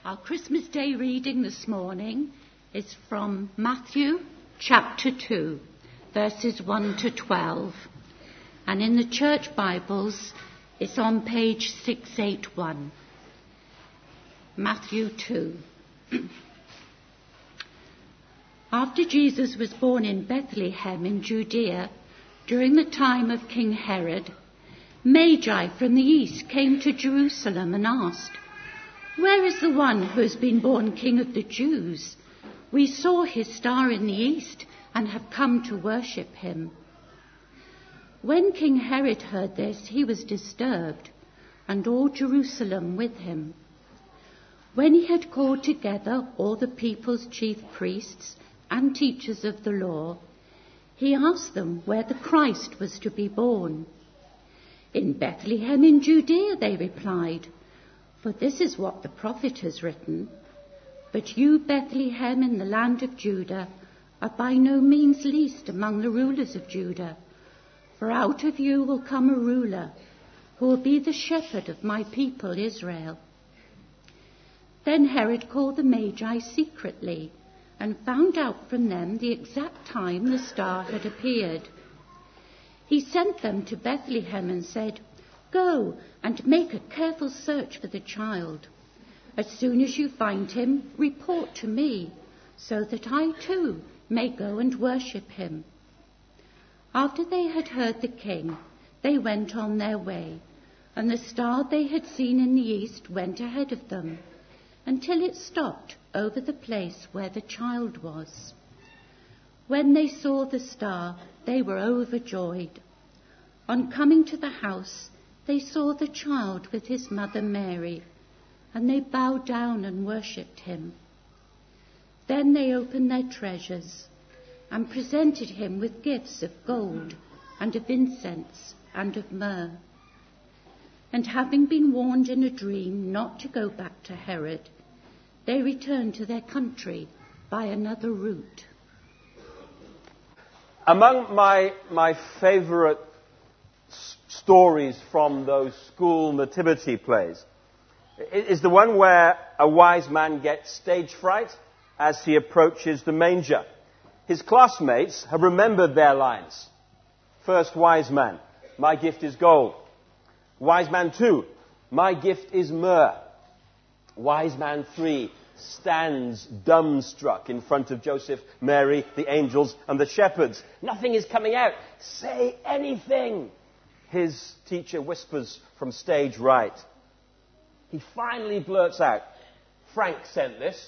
Our Christmas Day reading this morning is from Matthew chapter 2, verses 1 to 12. And in the church Bibles, it's on page 681. Matthew 2. After Jesus was born in Bethlehem in Judea, during the time of King Herod, Magi from the east came to Jerusalem and asked, "Where is the one who has been born King of the Jews? We saw his star in the east and have come to worship him." When King Herod heard this, he was disturbed, and all Jerusalem with him. When he had called together all the people's chief priests and teachers of the law, he asked them where the Christ was to be born. "In Bethlehem in Judea," they replied, "for this is what the prophet has written. But you, Bethlehem, in the land of Judah, are by no means least among the rulers of Judah, for out of you will come a ruler who will be the shepherd of my people Israel." Then Herod called the Magi secretly and found out from them the exact time the star had appeared. He sent them to Bethlehem and said, "Go and make a careful search for the child. As soon as you find him, report to me, so that I too may go and worship him." After they had heard the king, they went on their way, and the star they had seen in the east went ahead of them, until it stopped over the place where the child was. When they saw the star, they were overjoyed. On coming to the house, they saw the child with his mother Mary, and they bowed down and worshipped him. Then they opened their treasures and presented him with gifts of gold and of incense and of myrrh. And having been warned in a dream not to go back to Herod, they returned to their country by another route. Among my favourite stories from those school nativity plays is the one where a wise man gets stage fright as he approaches the manger. His classmates have remembered their lines. First wise man, "My gift is gold." Wise man 2, "My gift is myrrh." Wise man 3 stands dumbstruck in front of Joseph, Mary, the angels, and the shepherds. "Nothing is coming out. Say anything," his teacher whispers from stage right. He finally blurts out, "Frank sent this."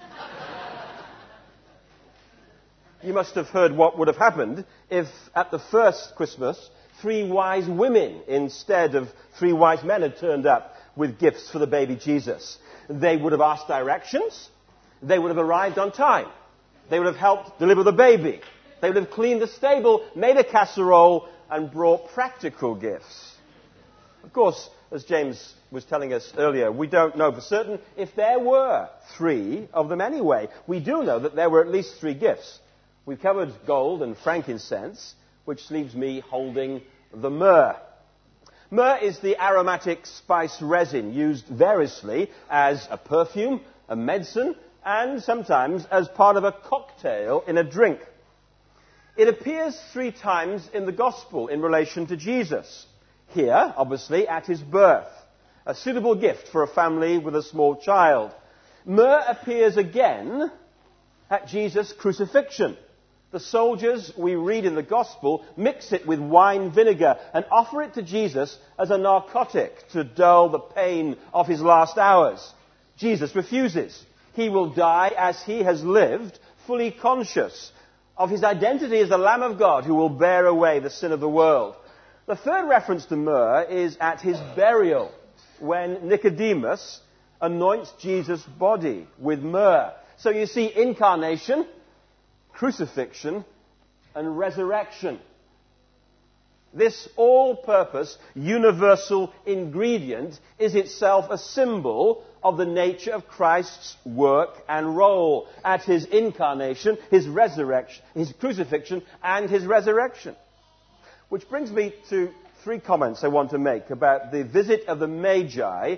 You must have heard what would have happened if, at the first Christmas, 3 wise women instead of 3 wise men had turned up with gifts for the baby Jesus. They would have asked directions. They would have arrived on time. They would have helped deliver the baby. They would have cleaned the stable, made a casserole, and brought practical gifts. Of course, as James was telling us earlier, we don't know for certain if there were 3 of them anyway. We do know that there were at least 3 gifts. We've covered gold and frankincense, which leaves me holding the myrrh. Myrrh is the aromatic spice resin used variously as a perfume, a medicine, and sometimes as part of a cocktail in a drink. It appears 3 times in the Gospel in relation to Jesus. Here, obviously, at his birth, a suitable gift for a family with a small child. Myrrh appears again at Jesus' crucifixion. The soldiers, we read in the Gospel, mix it with wine vinegar and offer it to Jesus as a narcotic to dull the pain of his last hours. Jesus refuses. He will die as he has lived, fully conscious of his identity as the Lamb of God who will bear away the sin of the world. The third reference to myrrh is at his burial, when Nicodemus anoints Jesus' body with myrrh. So you see incarnation, crucifixion, and resurrection. This all-purpose, universal ingredient is itself a symbol of the nature of Christ's work and role at his incarnation, his resurrection, his crucifixion, and his resurrection. Which brings me to 3 comments I want to make about the visit of the Magi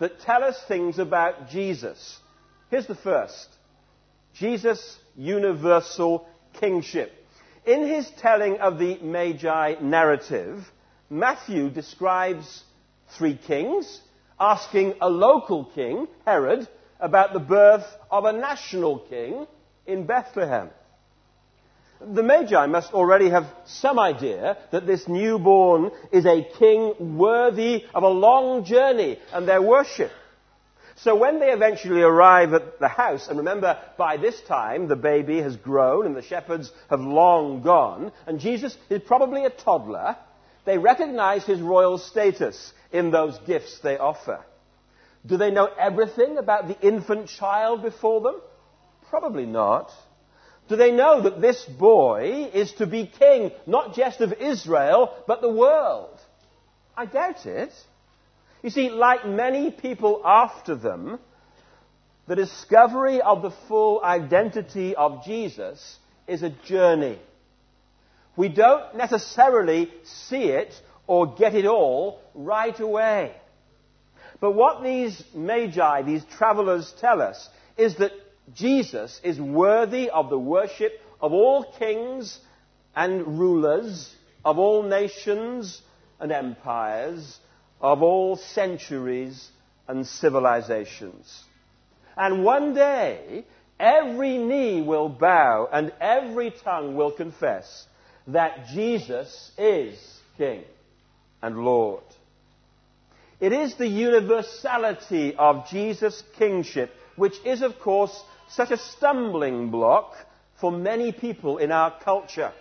that tell us things about Jesus. Here's the first. Jesus' universal kingship. In his telling of the Magi narrative, Matthew describes 3 kings asking a local king, Herod, about the birth of a national king in Bethlehem. The Magi must already have some idea that this newborn is a king worthy of a long journey and their worship. So when they eventually arrive at the house, and remember, by this time the baby has grown and the shepherds have long gone, and Jesus is probably a toddler, they recognize his royal status in those gifts they offer. Do they know everything about the infant child before them? Probably not. Do they know that this boy is to be king, not just of Israel, but the world? I doubt it. You see, like many people after them, the discovery of the full identity of Jesus is a journey. We don't necessarily see it or get it all right away. But what these magi, these travelers, tell us is that Jesus is worthy of the worship of all kings and rulers, of all nations and empires, of all centuries and civilizations. And one day, every knee will bow and every tongue will confess that Jesus is King and Lord. It is the universality of Jesus' kingship which is, of course, such a stumbling block for many people in our culture.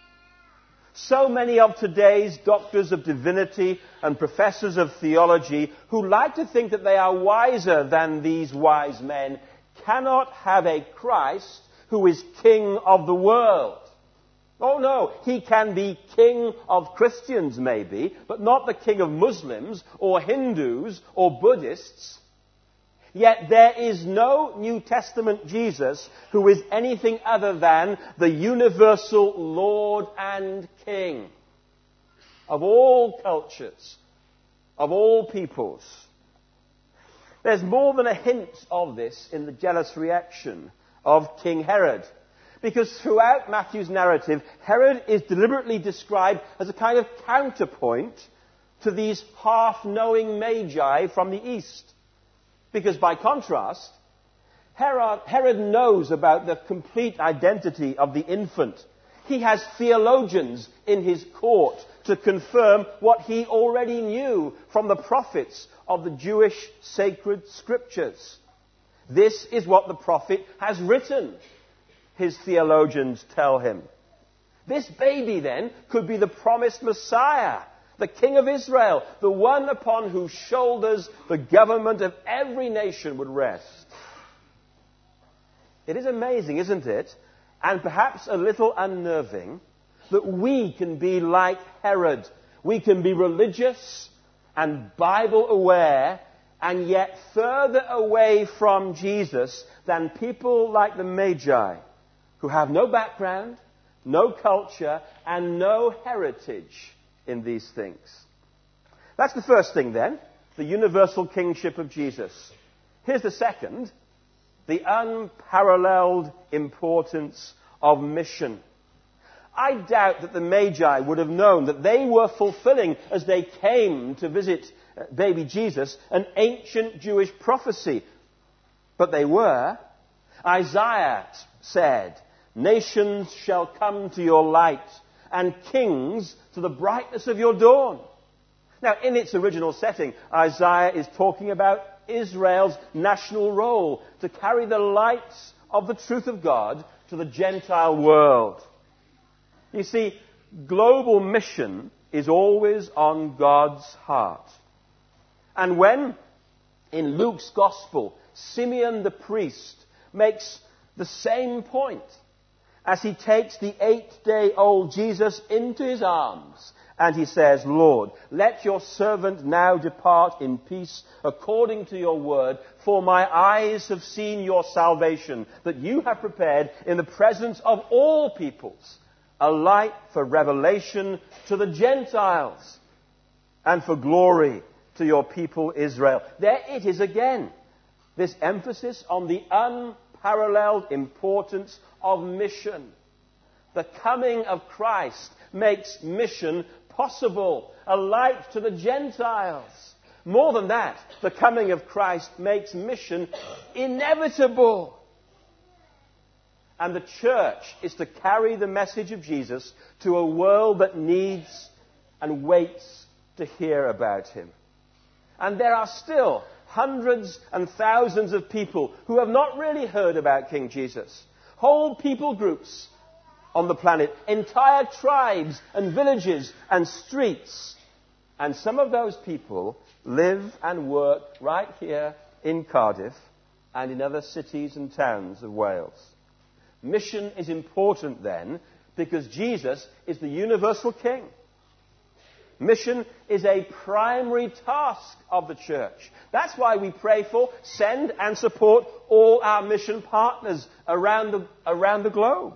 So many of today's doctors of divinity and professors of theology who like to think that they are wiser than these wise men cannot have a Christ who is King of the world. Oh no, he can be King of Christians maybe, but not the King of Muslims or Hindus or Buddhists. Yet there is no New Testament Jesus who is anything other than the universal Lord and King of all cultures, of all peoples. There's more than a hint of this in the jealous reaction of King Herod. Because throughout Matthew's narrative, Herod is deliberately described as a kind of counterpoint to these half-knowing magi from the east. Because by contrast, Herod knows about the complete identity of the infant. He has theologians in his court to confirm what he already knew from the prophets of the Jewish sacred scriptures. This is what the prophet has written, his theologians tell him. This baby, then, could be the promised Messiah, the King of Israel, the one upon whose shoulders the government of every nation would rest. It is amazing, isn't it, and perhaps a little unnerving, that we can be like Herod. We can be religious and Bible aware, and yet further away from Jesus than people like the Magi, who have no background, no culture, and no heritage in these things. That's the first thing then, the universal kingship of Jesus. Here's the second, the unparalleled importance of mission. I doubt that the Magi would have known that they were fulfilling, as they came to visit baby Jesus, an ancient Jewish prophecy. But they were. Isaiah said, "Nations shall come to your light, and kings to the brightness of your dawn." Now, in its original setting, Isaiah is talking about Israel's national role to carry the light of the truth of God to the Gentile world. You see, global mission is always on God's heart. And when, in Luke's Gospel, Simeon the priest makes the same point, as he takes the 8-day-old Jesus into his arms, and he says, "Lord, let your servant now depart in peace according to your word, for my eyes have seen your salvation, that you have prepared in the presence of all peoples, a light for revelation to the Gentiles, and for glory to your people Israel. There it is again. This emphasis on the unparalleled importance of mission. The coming of Christ makes mission possible, a light to the Gentiles. More than that, the coming of Christ makes mission inevitable. And the church is to carry the message of Jesus to a world that needs and waits to hear about him. And there are still hundreds and thousands of people who have not really heard about King Jesus. Whole people groups on the planet, entire tribes and villages and streets. And some of those people live and work right here in Cardiff and in other cities and towns of Wales. Mission is important then because Jesus is the universal King. Mission is a primary task of the church. That's why we pray for, send and support all our mission partners around the globe.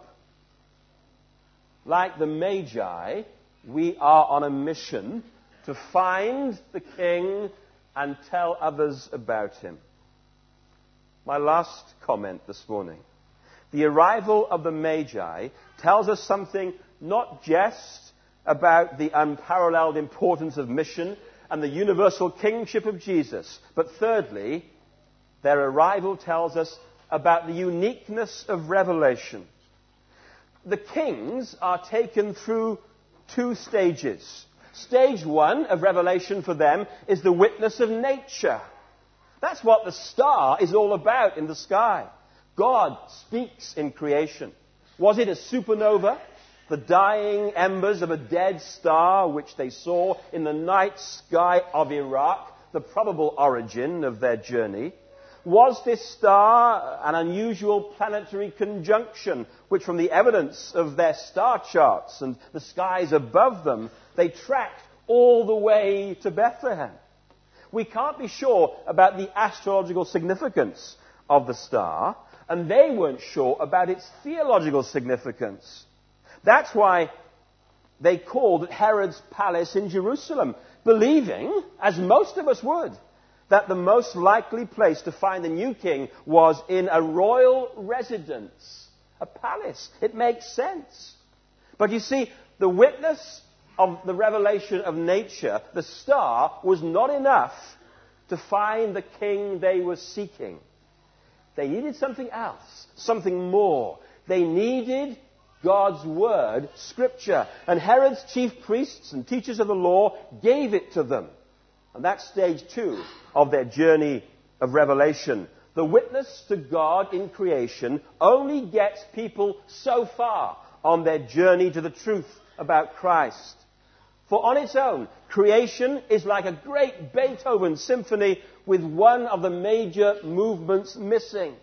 Like the Magi, we are on a mission to find the King and tell others about him. My last comment this morning. The arrival of the Magi tells us something not just about the unparalleled importance of mission and the universal kingship of Jesus, but thirdly, their arrival tells us about the uniqueness of revelation. The kings are taken through two stages. Stage one of revelation for them is the witness of nature. That's what the star is all about in the sky. God speaks in creation. Was it a supernova? The dying embers of a dead star which they saw in the night sky of Iraq, the probable origin of their journey? Was this star an unusual planetary conjunction which, from the evidence of their star charts and the skies above them, they tracked all the way to Bethlehem? We can't be sure about the astrological significance of the star, and they weren't sure about its theological significance. That's why they called at Herod's palace in Jerusalem, believing, as most of us would, that the most likely place to find the new king was in a royal residence, a palace. It makes sense. But you see, the witness of the revelation of nature, the star, was not enough to find the king they were seeking. They needed something else, something more. They needed God's word, Scripture. And Herod's chief priests and teachers of the law gave it to them. And that's stage two of their journey of revelation. The witness to God in creation only gets people so far on their journey to the truth about Christ. For on its own, creation is like a great Beethoven symphony with one of the major movements missing.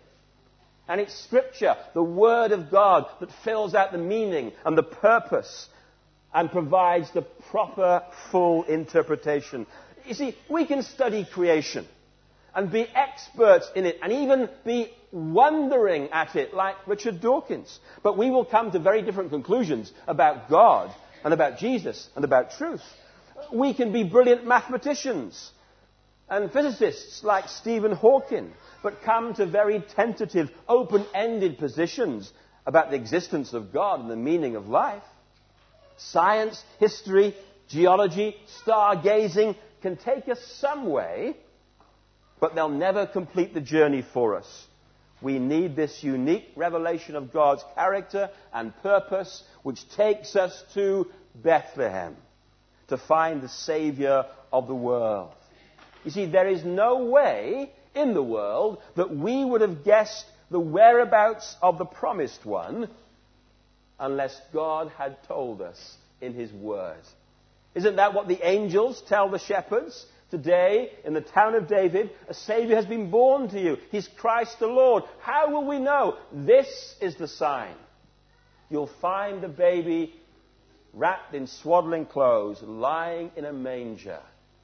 And it's Scripture, the Word of God, that fills out the meaning and the purpose and provides the proper, full interpretation. You see, we can study creation and be experts in it and even be wondering at it like Richard Dawkins. But we will come to very different conclusions about God and about Jesus and about truth. We can be brilliant mathematicians and physicists like Stephen Hawking, but come to very tentative, open-ended positions about the existence of God and the meaning of life. Science, history, geology, stargazing can take us some way, but they'll never complete the journey for us. We need this unique revelation of God's character and purpose, which takes us to Bethlehem to find the Savior of the world. You see, there is no way in the world that we would have guessed the whereabouts of the promised one unless God had told us in his word. Isn't that what the angels tell the shepherds? Today, in the town of David, a Savior has been born to you. He's Christ the Lord. How will we know? This is the sign. You'll find the baby wrapped in swaddling clothes, lying in a manger.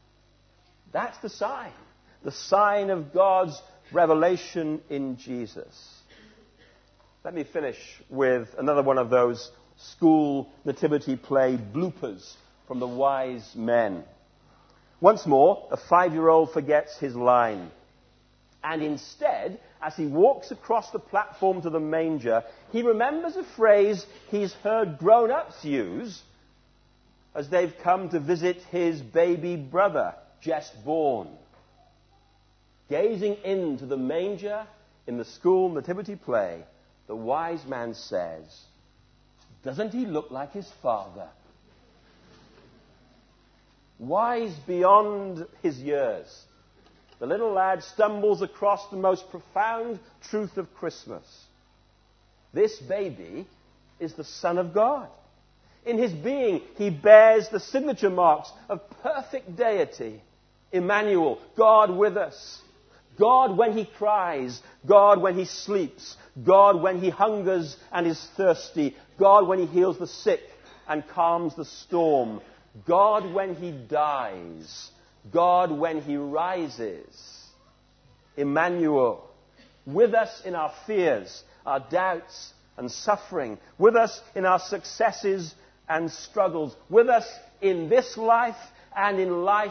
That's the sign of God's revelation in Jesus. Let me finish with another one of those school nativity play bloopers from the wise men. Once more, a 5-year-old forgets his line. And instead, as he walks across the platform to the manger, he remembers a phrase he's heard grown-ups use as they've come to visit his baby brother, just born. Gazing into the manger in the school nativity play, the wise man says, "Doesn't he look like his father?" Wise beyond his years, the little lad stumbles across the most profound truth of Christmas. This baby is the Son of God. In his being, he bears the signature marks of perfect deity. Emmanuel, God with us. God when he cries. God when he sleeps. God when he hungers and is thirsty. God when he heals the sick and calms the storm. God when he dies. God when he rises. Emmanuel, with us in our fears, our doubts and suffering, with us in our successes and struggles, with us in this life and in life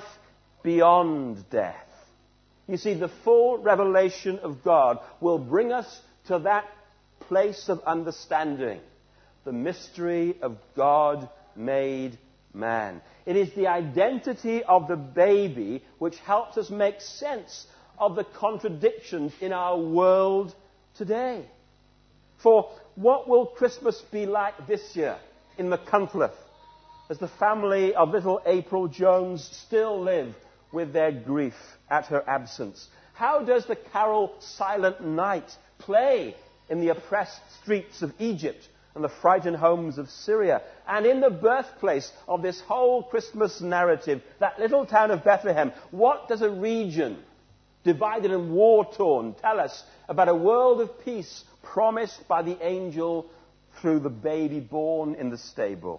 beyond death. You see, the full revelation of God will bring us to that place of understanding, the mystery of God made man. It is the identity of the baby which helps us make sense of the contradictions in our world today. For what will Christmas be like this year in Machynlleth as the family of little April Jones still live with their grief at her absence? How does the carol Silent Night play in the oppressed streets of Egypt and the frightened homes of Syria? And in the birthplace of this whole Christmas narrative, that little town of Bethlehem, what does a region divided and war-torn tell us about a world of peace promised by the angel through the baby born in the stable?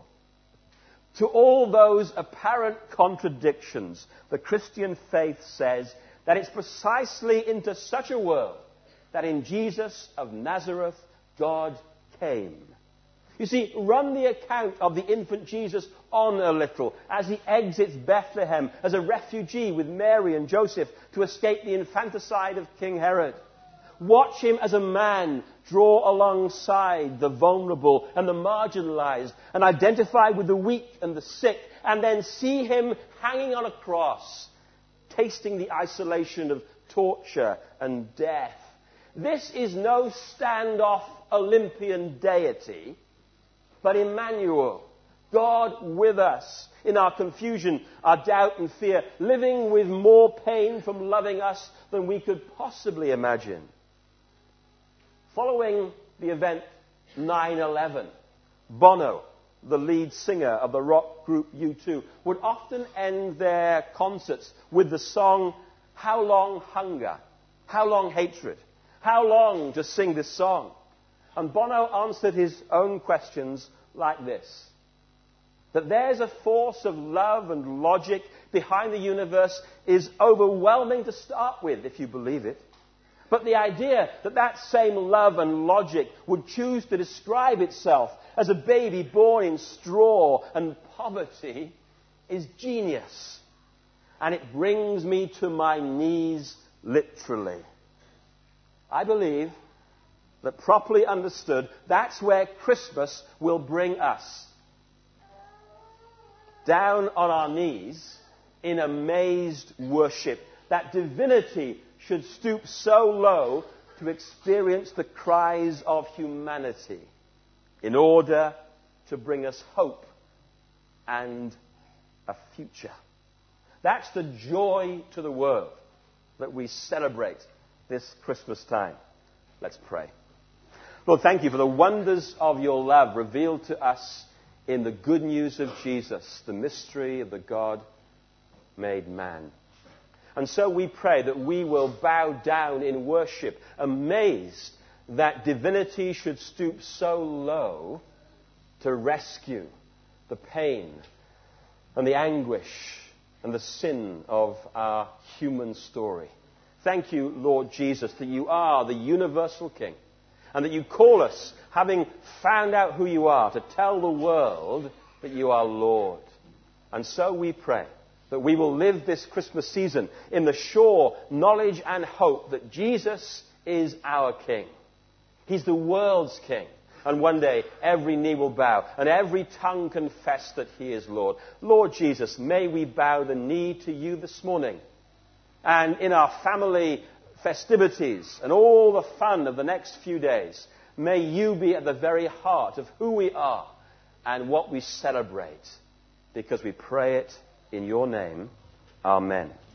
To all those apparent contradictions, the Christian faith says that it's precisely into such a world that in Jesus of Nazareth, God came. You see, run the account of the infant Jesus on a little as he exits Bethlehem as a refugee with Mary and Joseph to escape the infanticide of King Herod. Watch him as a man draw alongside the vulnerable and the marginalized and identify with the weak and the sick, and then see him hanging on a cross, tasting the isolation of torture and death. This is no standoff Olympian deity, but Emmanuel, God with us in our confusion, our doubt and fear, living with more pain from loving us than we could possibly imagine. Following the event 9/11, Bono, the lead singer of the rock group U2, would often end their concerts with the song, "How long hunger? How long hatred? How long to sing this song?" And Bono answered his own questions like this: that there's a force of love and logic behind the universe is overwhelming to start with, if you believe it. But the idea that that same love and logic would choose to describe itself as a baby born in straw and poverty is genius. And it brings me to my knees literally. I believe that properly understood, that's where Christmas will bring us. Down on our knees in amazed worship. That divinity should stoop so low to experience the cries of humanity in order to bring us hope and a future. That's the joy to the world that we celebrate this Christmas time. Let's pray. Lord, thank you for the wonders of your love revealed to us in the good news of Jesus, the mystery of the God made man. And so we pray that we will bow down in worship, amazed that divinity should stoop so low to rescue the pain and the anguish and the sin of our human story. Thank you, Lord Jesus, that you are the universal King and that you call us, having found out who you are, to tell the world that you are Lord. And so we pray that we will live this Christmas season in the sure knowledge and hope that Jesus is our King. He's the world's King. And one day, every knee will bow and every tongue confess that He is Lord. Lord Jesus, may we bow the knee to You this morning. And in our family festivities and all the fun of the next few days, may You be at the very heart of who we are and what we celebrate. Because we pray it in Your name. Amen.